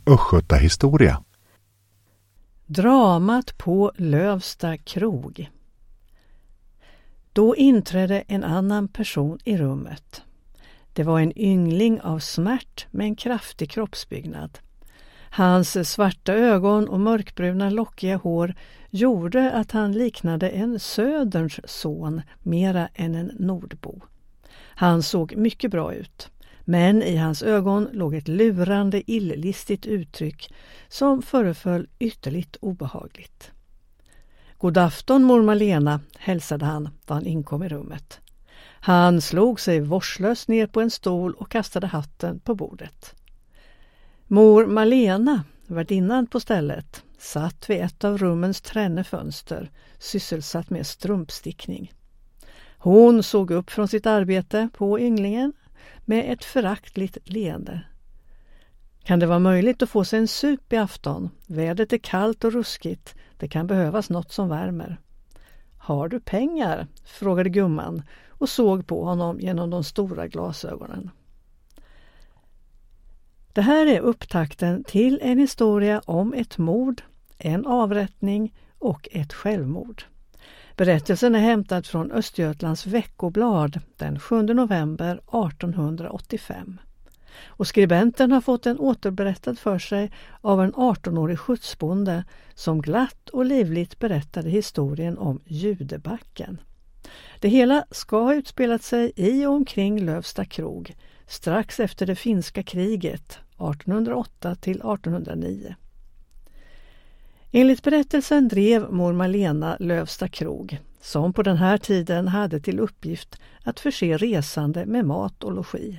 Östgötahistoria. Dramat på Lövsta krog. Då inträdde en annan person i rummet. Det var en yngling av smärt med en kraftig kroppsbyggnad. Hans svarta ögon och mörkbruna lockiga hår gjorde att han liknade en söderns son mera än en nordbo. Han såg mycket bra ut, men i hans ögon låg ett lurande, illlistigt uttryck som föreföll ytterligt obehagligt. God afton, mor Malena, hälsade han då han inkom i rummet. Han slog sig vårdslöst ner på en stol och kastade hatten på bordet. Mor Malena, värdinnan på stället, satt vid ett av rummens trännefönster, sysselsatt med strumpstickning. Hon såg upp från sitt arbete på ynglingen med ett föraktligt leende. Kan det vara möjligt att få sig en sup i afton? Vädret är kallt och ruskigt. Det kan behövas något som värmer. Har du pengar? Frågade gumman och såg på honom genom de stora glasögonen. Det här är upptakten till en historia om ett mord, en avrättning och ett självmord. Berättelsen är hämtad från Östergötlands veckoblad den 7 november 1885. Och skribenten har fått den återberättad för sig av en 18-årig skjutsbonde som glatt och livligt berättade historien om Judebacken. Det hela ska ha utspelat sig i och omkring Lövsta krog strax efter det finska kriget 1808 till 1809. Enligt berättelsen drev mor Malena Lövsta krog, som på den här tiden hade till uppgift att förse resande med mat och logi.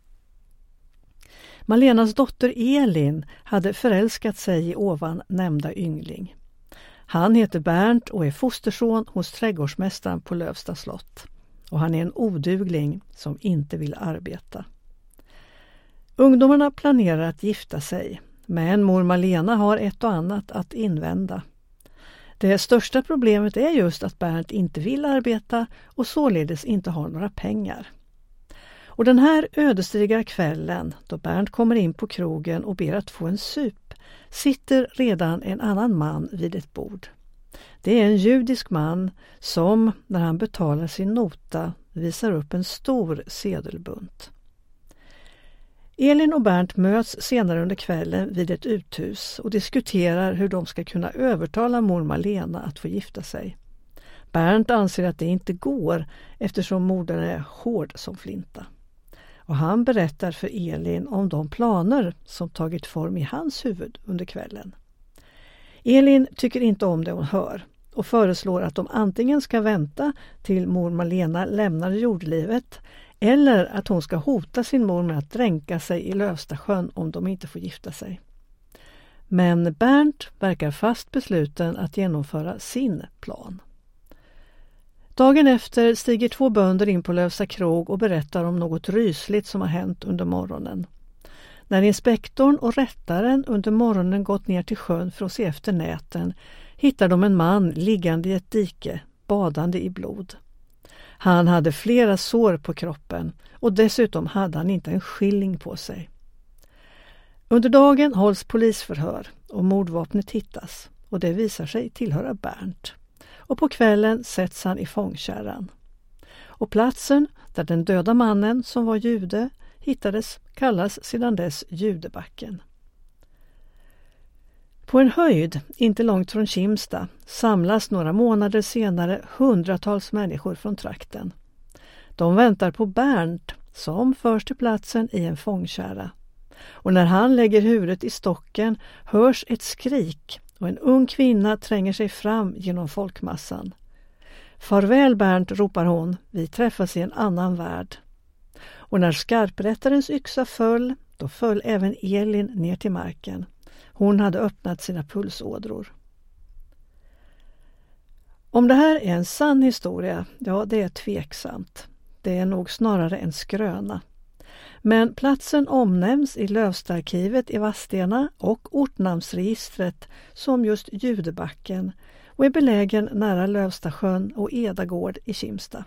Malenas dotter Elin hade förälskat sig i ovan nämnda yngling. Han heter Bernt och är fosterson hos trädgårdsmästaren på Lövsta slott. Och han är en odugling som inte vill arbeta. Ungdomarna planerar att gifta sig, men mor Malena har ett och annat att invända. Det största problemet är just att Bernt inte vill arbeta och således inte har några pengar. Och den här ödesdigra kvällen, då Bernt kommer in på krogen och ber att få en sup, sitter redan en annan man vid ett bord. Det är en judisk man som, när han betalar sin nota, visar upp en stor sedelbunt. Elin och Bernt möts senare under kvällen vid ett uthus och diskuterar hur de ska kunna övertala mor Malena att få gifta sig. Bernt anser att det inte går eftersom modern är hård som flinta. Och han berättar för Elin om de planer som tagit form i hans huvud under kvällen. Elin tycker inte om det hon hör och föreslår att de antingen ska vänta till mor Malena lämnar jordlivet eller att hon ska hota sin mor med att dränka sig i Lövsta sjön om de inte får gifta sig. Men Bernt verkar fast besluten att genomföra sin plan. Dagen efter stiger 2 bönder in på Lövsta krog och berättar om något rysligt som har hänt under morgonen. När inspektorn och rättaren under morgonen gått ner till sjön för att se efter näten hittar de en man liggande i ett dike, badande i blod. Han hade flera sår på kroppen och dessutom hade han inte en skilling på sig. Under dagen hålls polisförhör och mordvapnet hittas och det visar sig tillhöra Bernt. Och på kvällen sätts han i fångkärran. Och platsen där den döda mannen som var jude hittades kallas sedan dess Judebacken. På en höjd, inte långt från Kimsta, samlas några månader senare hundratals människor från trakten. De väntar på Bernt som förs till platsen i en fångkärra. Och när han lägger huvudet i stocken hörs ett skrik och en ung kvinna tränger sig fram genom folkmassan. Farväl Bernt, ropar hon, vi träffas i en annan värld. Och när skarprättarens yxa föll, då föll även Elin ner till marken. Hon hade öppnat sina pulsådror. Om det här är en sann historia, ja det är tveksamt. Det är nog snarare en skröna. Men platsen omnämns i Lövstaarkivet i Vadstena och ortnamnsregistret som just Judebacken och är belägen nära Lövstasjön och Edagård i Kimsta.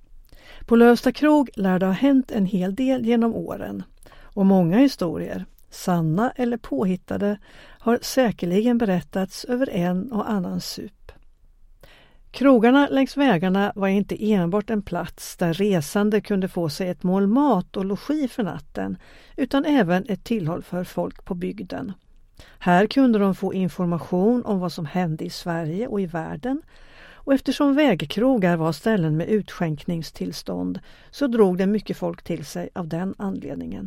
På Lövsta krog lär det ha hänt en hel del genom åren och många historier, sanna eller påhittade, har säkerligen berättats över en och annan sup. Krogarna längs vägarna var inte enbart en plats där resande kunde få sig ett mål mat och logi för natten, utan även ett tillhåll för folk på bygden. Här kunde de få information om vad som hände i Sverige och i världen, och eftersom vägkrogar var ställen med utskänkningstillstånd så drog det mycket folk till sig av den anledningen.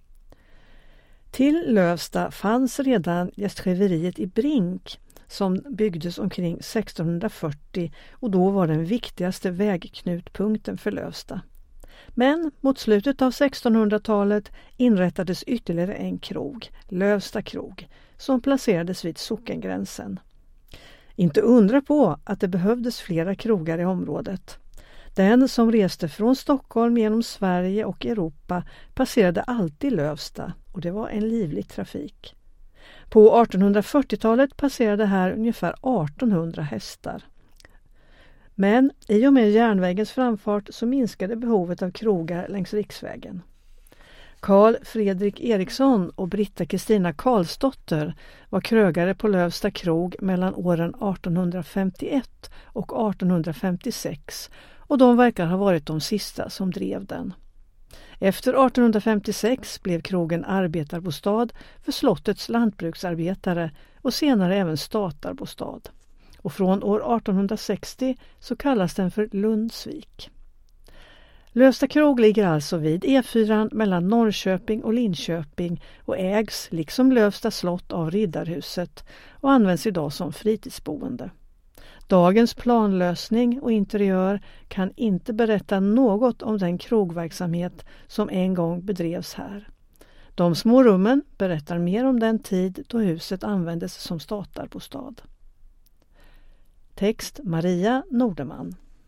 Till Lövsta fanns redan gästgiveriet i Brink som byggdes omkring 1640 och då var den viktigaste vägknutpunkten för Lövsta. Men mot slutet av 1600-talet inrättades ytterligare en krog, Lövsta krog, som placerades vid sockengränsen. Inte undra på att det behövdes flera krogar i området. Den som reste från Stockholm genom Sverige och Europa passerade alltid Lövsta och det var en livlig trafik. På 1840-talet passerade här ungefär 1800 hästar. Men i och med järnvägens framfart så minskade behovet av krogar längs riksvägen. Carl Fredrik Eriksson och Britta Kristina Karlsdotter var krögare på Lövsta krog mellan åren 1851 och 1856 och de verkar ha varit de sista som drev den. Efter 1856 blev krogen arbetarbostad för slottets lantbruksarbetare och senare även statarbostad. Och från år 1860 så kallas den för Lundsvik. Lövsta krog ligger alltså vid E4 mellan Norrköping och Linköping och ägs liksom Lövsta slott av Riddarhuset och används idag som fritidsboende. Dagens planlösning och interiör kan inte berätta något om den krogverksamhet som en gång bedrevs här. De små rummen berättar mer om den tid då huset användes som statarbostad. Text Maria Nordeman.